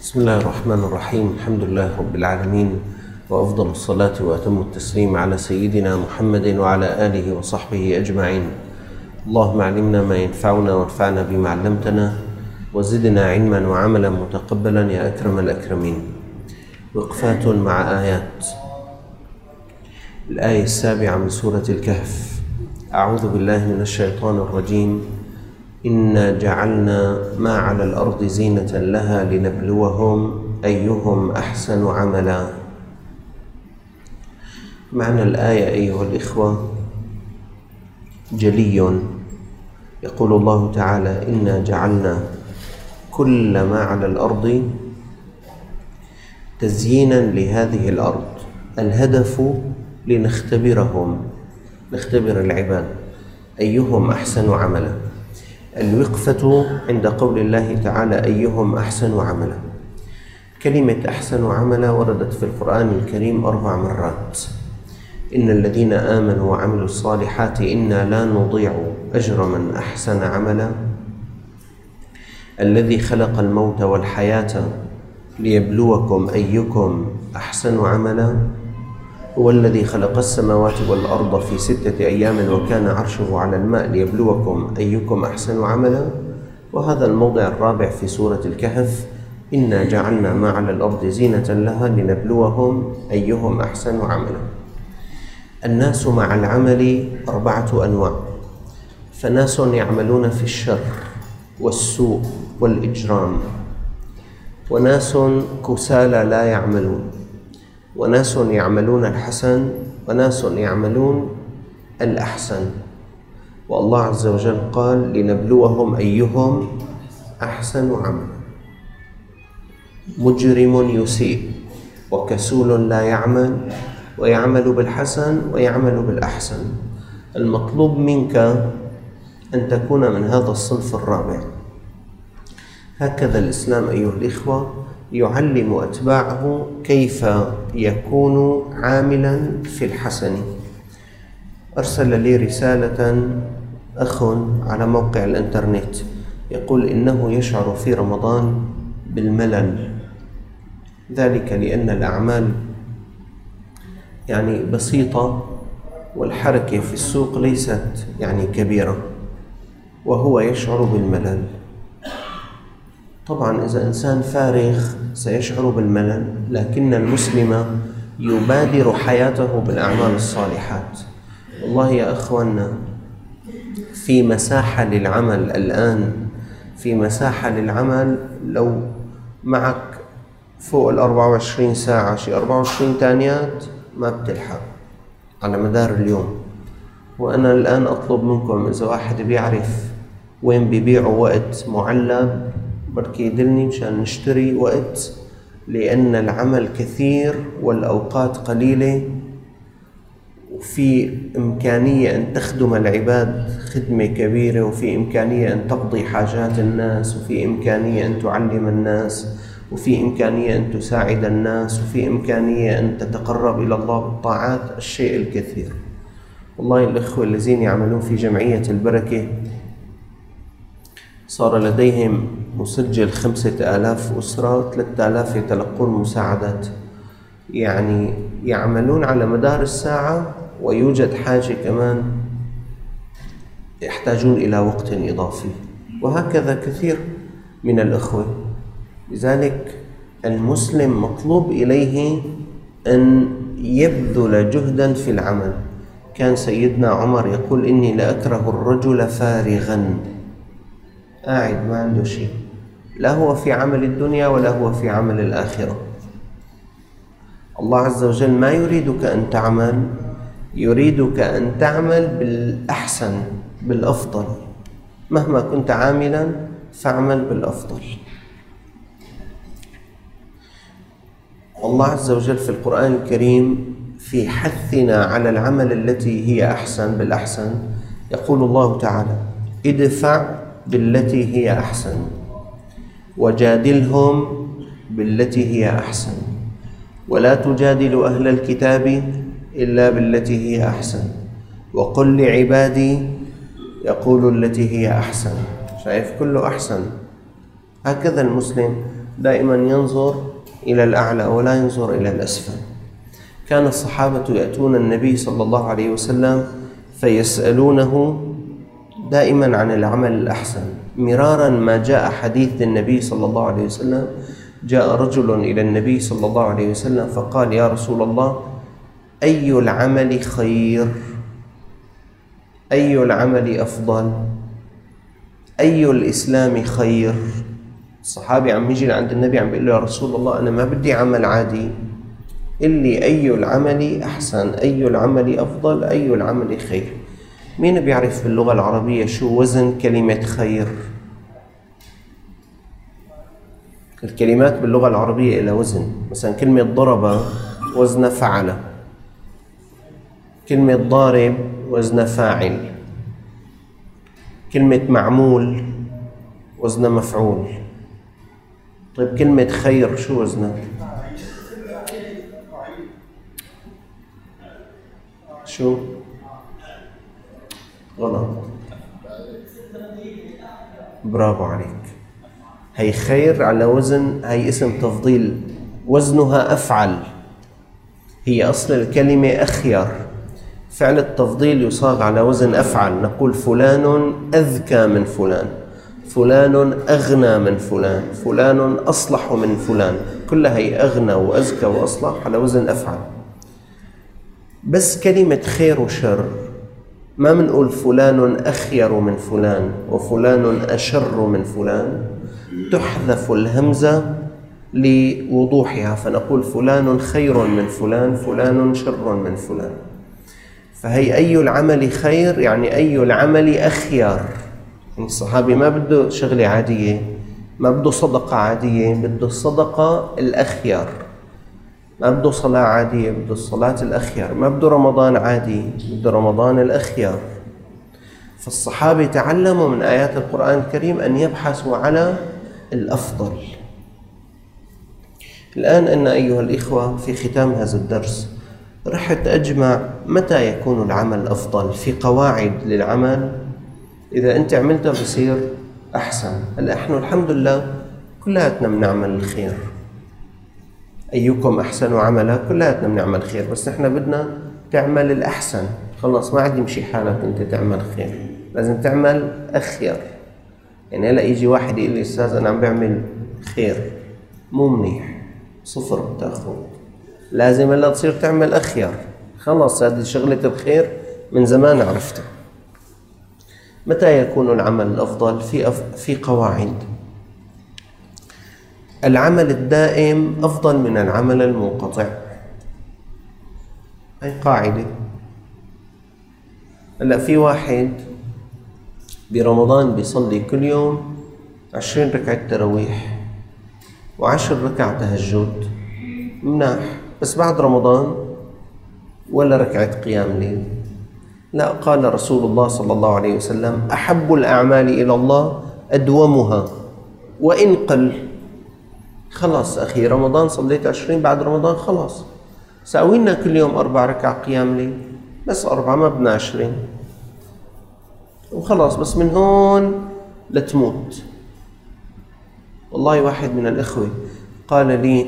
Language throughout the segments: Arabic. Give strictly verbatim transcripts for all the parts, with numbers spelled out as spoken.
بسم الله الرحمن الرحيم. الحمد لله رب العالمين، وأفضل الصلاة وأتم التسليم على سيدنا محمد وعلى آله وصحبه أجمعين. اللهم علمنا ما ينفعنا وانفعنا بما علمتنا، وزدنا علما وعملا متقبلا يا أكرم الأكرمين. وقفات مع آيات. الآية السابعة من سورة الكهف: أعوذ بالله من الشيطان الرجيم. إنا جعلنا ما على الأرض زينة لها لنبلوهم أيهم أحسن عملا. معنى الآية أيها الإخوة جلي. يقول الله تعالى: إنا جعلنا كل ما على الأرض تزيينا لهذه الأرض. الهدف لنختبرهم، نختبر العباد أيهم أحسن عملا. الوقفة عند قول الله تعالى أيهم أحسن عملا. كلمة أحسن عملا وردت في القرآن الكريم أربع مرات. إن الذين آمنوا وعملوا الصالحات إنا لا نضيع أجر من أحسن عملا. الذي خلق الموت والحياة ليبلوكم أيكم أحسن عملا. هو الذي خلق السماوات والأرض في ستة أيام وكان عرشه على الماء ليبلوكم أيكم أحسن عملا. وهذا الموضع الرابع في سورة الكهف: إنا جعلنا ما على الأرض زينة لها لنبلوهم أيهم أحسن عملا. الناس مع العمل أربعة أنواع: فناس يعملون في الشر والسوء والإجرام، وناس كسالى لا يعملون، وناس يعملون الحسن، وناس يعملون الأحسن. والله عز وجل قال: لنبلوهم أيهم أحسن عملا. مجرم يسيء وكسول لا يعمل، ويعمل بالحسن ويعمل بالأحسن. المطلوب منك أن تكون من هذا الصنف الرابع. هكذا الإسلام أيها الإخوة يعلم أتباعه كيف يكون عاملا في الحسن. أرسل لي رسالة أخ على موقع الإنترنت يقول إنه يشعر في رمضان بالملل، ذلك لأن الأعمال يعني بسيطة والحركة في السوق ليست يعني كبيرة، وهو يشعر بالملل. طبعا إذا إنسان فارغ سيشعر بالملل، لكن المسلم يبادر حياته بالأعمال الصالحات. والله يا أخوانا، في مساحة للعمل الآن، في مساحة للعمل. لو معك فوق الأربعة وعشرين ساعة، شي أربعة وعشرين تانيات ما بتلحق على مدار اليوم. وأنا الآن أطلب منكم إذا واحد بيعرف وين بيبيعوا وقت معلب بركي يدلني مشان نشتري وقت، لأن العمل كثير والأوقات قليلة، وفي إمكانية أن تخدم العباد خدمة كبيرة، وفي إمكانية أن تقضي حاجات الناس، وفي إمكانية أن تعلم الناس، وفي إمكانية أن تساعد الناس، وفي إمكانية أن تتقرب إلى الله بالطاعات. الشيء الكثير. والله الإخوة الذين يعملون في جمعية البركة صار لديهم مسجل خمسة آلاف أسرة، ثلاثة آلاف يتلقون مساعدات، يعني يعملون على مدار الساعة، ويوجد حاجة كمان يحتاجون إلى وقت إضافي، وهكذا كثير من الأخوة. لذلك المسلم مطلوب إليه أن يبذل جهدا في العمل. كان سيدنا عمر يقول: إني لأكره الرجل فارغا، قاعد ما عنده شيء، لا هو في عمل الدنيا ولا هو في عمل الآخرة. الله عز وجل ما يريدك أن تعمل، يريدك أن تعمل بالأحسن بالأفضل. مهما كنت عاملا فاعمل بالأفضل. الله عز وجل في القرآن الكريم في حثنا على العمل التي هي أحسن بالأحسن يقول الله تعالى: ادفع بالتي هي أحسن وجادلهم بالتي هي أحسن ولا تجادلوا أهل الكتاب إلا بالتي هي أحسن وقل لعبادي يقولوا التي هي أحسن. شايف؟ كله أحسن. هكذا المسلم دائما ينظر إلى الأعلى ولا ينظر إلى الأسفل. كان الصحابة يأتون النبي صلى الله عليه وسلم فيسألونه دائما عن العمل الأحسن. مرارا ما جاء حديث النبي صلى الله عليه وسلم، جاء رجل إلى النبي صلى الله عليه وسلم فقال: يا رسول الله، أي العمل خير؟ أي العمل أفضل؟ أي الإسلام خير؟ الصحابي عم يجي عند النبي عم بيقول له: يا رسول الله، أنا ما بدي عمل عادي، اللي أي العمل أحسن، أي العمل أفضل، أي العمل خير. مين بيعرف باللغة العربية شو وزن كلمة خير؟ الكلمات باللغة العربية إلى وزن. مثلا كلمة ضرب وزن فعل، كلمة ضارب وزن فاعل، كلمة معمول وزن مفعول. طيب كلمة خير شو وزنها؟ شو؟ غلط. برافو عليك. هي خير على وزن، هي اسم تفضيل، وزنها أفعل. هي أصل الكلمة أخير، فعل التفضيل يصاغ على وزن أفعل. نقول فلان أذكى من فلان، فلان أغنى من فلان، فلان أصلح من فلان. كلها هي أغنى وأذكى وأصلح على وزن أفعل. بس كلمة خير وشر ما منقول فلان أخير من فلان وفلان أشر من فلان، تحذف الهمزة لوضوحها فنقول فلان خير من فلان، فلان شر من فلان. فهي أي العمل خير يعني أي العمل أخير. الصحابي ما بده شغلة عادية، ما بده صدقة عادية، بده الصدقة الأخير. ما بده صلاة عادية، بده الصلاة الأخير. ما بده رمضان عادي، بده رمضان الأخير. فالصحابة تعلموا من آيات القرآن الكريم أن يبحثوا على الأفضل. الآن أنا أيها الإخوة في ختام هذا الدرس رحت أجمع متى يكون العمل أفضل في قواعد للعمل. إذا أنت عملتها بصير أحسن. هلا إحنا الحمد لله كلاتنا بنعمل الخير. أيكم أحسن عملا، كلاتنا بنعمل خير، بس نحن بدنا تعمل الأحسن. خلص ما عاد يمشي حالك أنت تعمل خير، لازم تعمل أخير. يعني هلا يجي واحد يقول لي: أستاذ أنا عم بعمل خير، مو منيح، صفر بتاخذ. لازم هلا تصير تعمل أخير. خلص هذه شغلة الخير من زمان عرفتها. متى يكون العمل الأفضل؟ في أف... في قواعد. العمل الدائم أفضل من العمل المنقطع. هي قاعدة. هلا في واحد برمضان بيصلي كل يوم عشرين ركعة تراويح وعشر ركعة تهجد، مناح، بس بعد رمضان ولا ركعة قيام ليل. لا، قال رسول الله صلى الله عليه وسلم: أحب الأعمال إلى الله أدومها وإن قل. خلاص أخي، رمضان صليت عشرين، بعد رمضان خلاص ساوينا كل يوم أربع ركع قيام ليل، بس أربعة، ما بدنا عشرين وخلاص، بس من هون لتموت. والله واحد من الإخوة قال لي: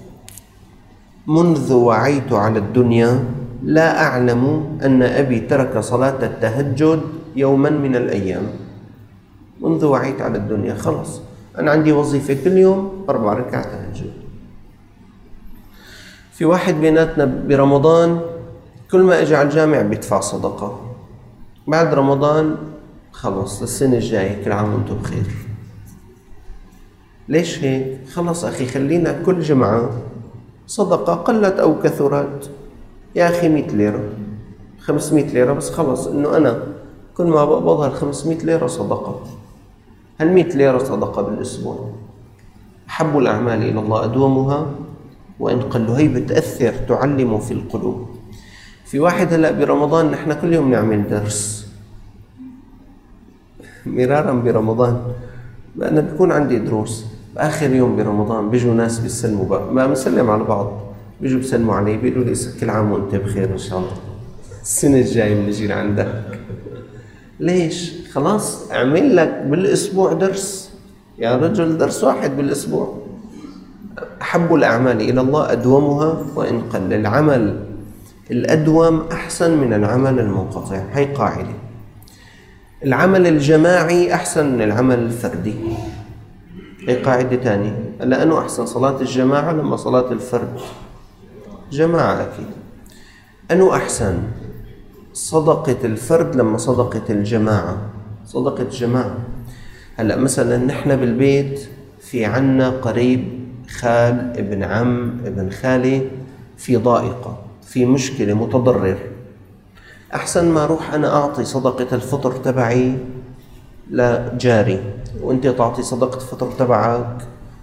منذ وعيت على الدنيا لا أعلم أن أبي ترك صلاة التهجد يوما من الأيام. منذ وعيت على الدنيا خلاص أنا عندي وظيفة كل يوم أربع ركعات تهجد. في واحد بيناتنا برمضان كل ما أجي على الجامع بيدفع صدقة، بعد رمضان خلص السنة الجاية كل عام وانتم بخير. ليش هيك؟ خلص أخي، خلينا كل جمعة صدقة قلت أو كثرت. يا أخي مئة ليرة، خمسمئة ليرة، بس خلص إنه أنا كل ما بقبضها الخمسمئة ليرة صدقة. هالمئة ليرة صدقة بالأسبوع. أحب الأعمال إلى الله أدومها وإن قلوا. هي بتأثر، تعلم في القلوب. في واحد هلأ برمضان نحن كل يوم نعمل درس مرارا برمضان. أنا بيكون عندي دروس بآخر يوم برمضان، بيجوا ناس بيسلموا بقى، ما بنسلم على بعض، بيجوا بيسلموا علي بيقولوا لي: كل عام وانت بخير إن شاء الله، السنة الجاية بنجي لعندك. ليش؟ خلاص اعمل لك بالأسبوع درس يا رجل، درس واحد بالأسبوع. أحب الأعمال إلى الله أدومها وإن قل. العمل الأدوم أحسن من العمل المنقطع، هي قاعدة. العمل الجماعي أحسن من العمل الفردي، هي قاعدة تانية. لأنه أحسن صلاة الجماعة لما صلاة الفرد؟ جماعة أكيد. أنه أحسن صدقة الفرد لما صدقة الجماعة؟ صدقة الجماعة. هلأ مثلا نحن بالبيت في عنا قريب، خال، ابن عم، ابن خالي، في ضائقة، في مشكلة، متضرر. أحسن ما أروح أنا أعطي صدقة الفطر تبعي لجاري، وأنت تعطي صدقة الفطر تبعك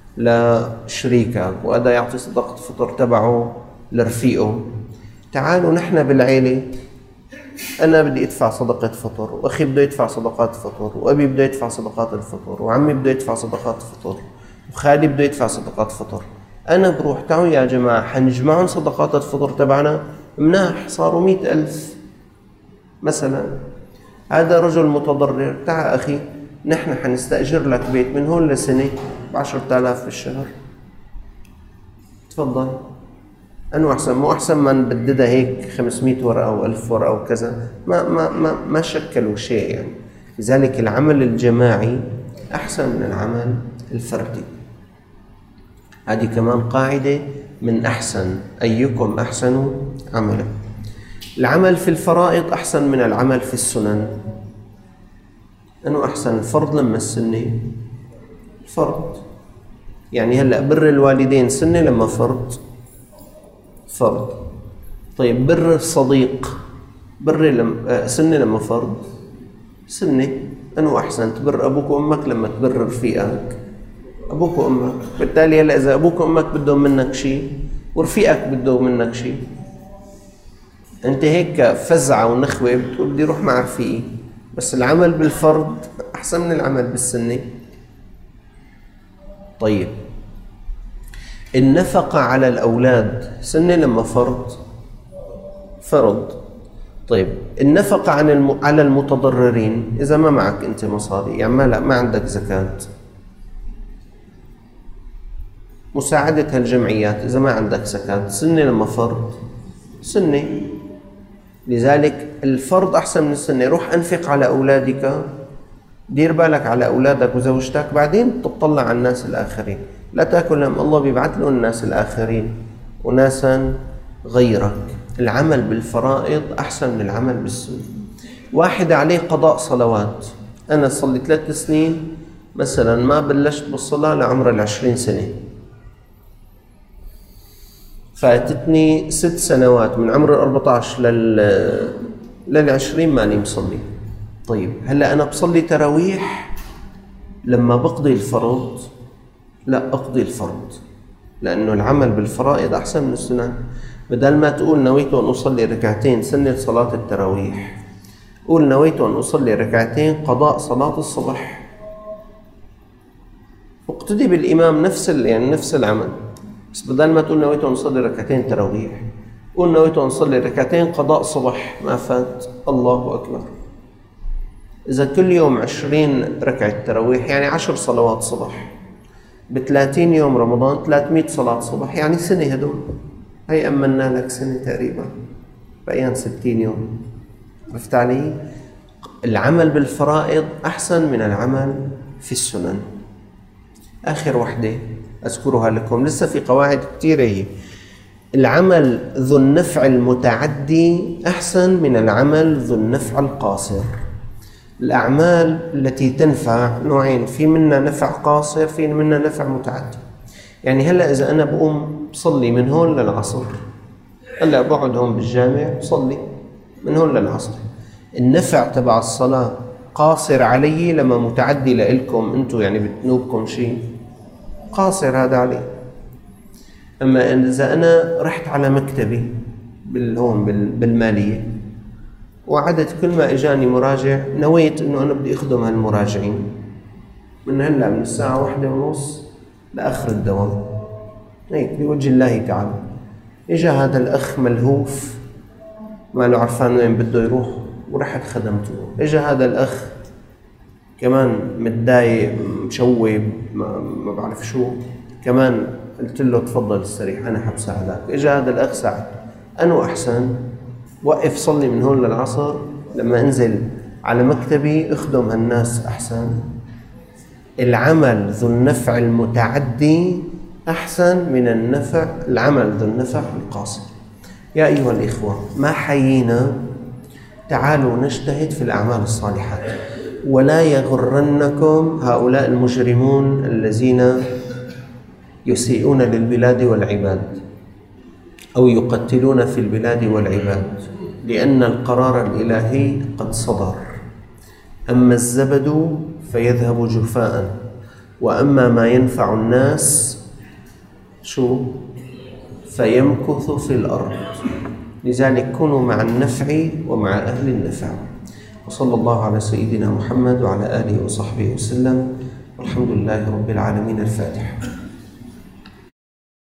لشريكك، وهذا يعطي صدقة الفطر تبعه لرفيقه. تعالوا نحن بالعيلة، أنا بدي أدفع صدقة فطر، وأخي بده يدفع صدقات فطر، وأبي بده يدفع صدقات الفطر، وعمي بده يدفع صدقات فطر، وخالي بده يدفع صدقات فطر. أنا بروح تعالوا يا جماعة حنجمعهم صدقات الفطر تبعنا، مناح صاروا مئة ألف مثلا. هذا رجل متضرر، تعال أخي نحن حنستأجر لك بيت من هون لسنة بعشرة آلاف في الشهر، تفضل. أنه أحسن؟ مو أحسن ما نبددها هيك خمسمئة ورقة أو ألف ورقة وكذا، ما ما ما ما شكلوا شيء يعني. لذلك العمل الجماعي أحسن من العمل الفردي. هذه كمان قاعدة من أحسن، أيكم أحسن عملا. العمل في الفرائض أحسن من العمل في السنن. أنه أحسن الفرض لما السنة؟ الفرض يعني هلأ بر الوالدين سنة لما فرض؟ فرض. طيب بر الصديق بر لما سنة لما فرض؟ سنة. أنه أحسن تبر أبوك وأمك لما تبر رفيقك؟ أبوك وأمك. بالتالي هلأ إذا أبوك وأمك بدهم منك شيء ورفيقك بدهم منك شيء، أنت هيك فزعة ونخوة بتقول بدي روح مع رفيقي. بس العمل بالفرض أحسن من العمل بالسنة. طيب النفقة على الأولاد سنة لما فرض؟ فرض. طيب النفقة عن الم... على المتضررين، إذا ما معك أنت مصاري، يعني ما, لا ما عندك زكاة، مساعدة هالجمعيات إذا ما عندك زكاة، سنة لما فرض؟ سنة. لذلك الفرض أحسن من السنة. روح أنفق على أولادك، دير بالك على أولادك وزوجتك، بعدين تطلع على الناس الآخرين. لا تأكل لهم، الله بيبعث لهم الناس الآخرين وناسا غيرك. العمل بالفرائض أحسن من العمل بالسنة. واحد عليه قضاء صلوات، أنا صلي ثلاث سنين مثلا ما بلشت بالصلاة لعمر العشرين سنة، فاتتني ست سنوات من عمر الأربعة عشر لل للعشرين ماني مصلي. طيب هلأ أنا بصلي تراويح لما بقضي الفرض؟ لا، أقضي الفرض، لأنه العمل بالفرائض أحسن من السنن. بدل ما تقول نويت أن أصلي ركعتين سنة صلاة التراويح، قول نويت أن أصلي ركعتين قضاء صلاة الصبح، واقتدي بالإمام نفس يعني نفس العمل. بس بدل ما تقول نويت أن أصلي ركعتين تراويح، قول نويت أن أصلي ركعتين قضاء صبح، ما فات. الله أكبر. إذا كل يوم عشرين ركعة تراويح يعني عشر صلوات صبح، بثلاثين يوم رمضان ثلاثمئة صلاة صبح، يعني سنة هدول. هي أمنا لك سنة تقريبا، بقيان ستين يوم. عرفت علي؟ العمل بالفرائض أحسن من العمل في السنن. آخر وحدة أذكرها لكم، لسه في قواعد كثيرة. هي العمل ذو النفع المتعدي أحسن من العمل ذو النفع القاصر. الأعمال التي تنفع نوعين، في منها نفع قاصر، في منها نفع متعدي. يعني هلأ إذا أنا بقوم بصلي من هون للعصر، هلأ بقعد هون بالجامع بصلي من هون للعصر، النفع تبع الصلاة قاصر علي لما متعدي لإلكم أنتم، يعني بتنوبكم شيء قاصر هذا علي. أما إذا أنا رحت على مكتبي بالهون بالمالية وعدت كل ما إجاني مراجع، نويت إنه أنا بدي أخدم هالمراجعين من هلأ من الساعة واحدة ونص لآخر الدوام، هيك بوجه الله تعالى. إجا هذا الأخ ملهوف ما له عرفان وين بده يروح ورحت خدمته. إجا هذا الأخ كمان متضايق مشوب ما, ما بعرف شو، كمان قلت له تفضل استريح أنا حبساعدك. إجا هذا الأخ ساعد. أنو أحسن؟ وقف صلي من هون للعصر، لما أنزل على مكتبي أخدم هالناس أحسن؟ العمل ذو النفع المتعدي أحسن من النفع العمل ذو النفع القاصر. يا أيها الإخوة، ما حيينا، تعالوا نجتهد في الأعمال الصالحات، ولا يغرنكم هؤلاء المجرمون الذين يسيئون للبلاد والعباد أو يقتلون في البلاد والعباد، لأن القرار الإلهي قد صدر. أما الزبد فيذهب جفاء، وأما ما ينفع الناس شو فيمكث في الأرض. لذلك كونوا مع النفع ومع أهل النفع. وصلى الله على سيدنا محمد وعلى آله وصحبه وسلم، والحمد لله رب العالمين. الفاتحة.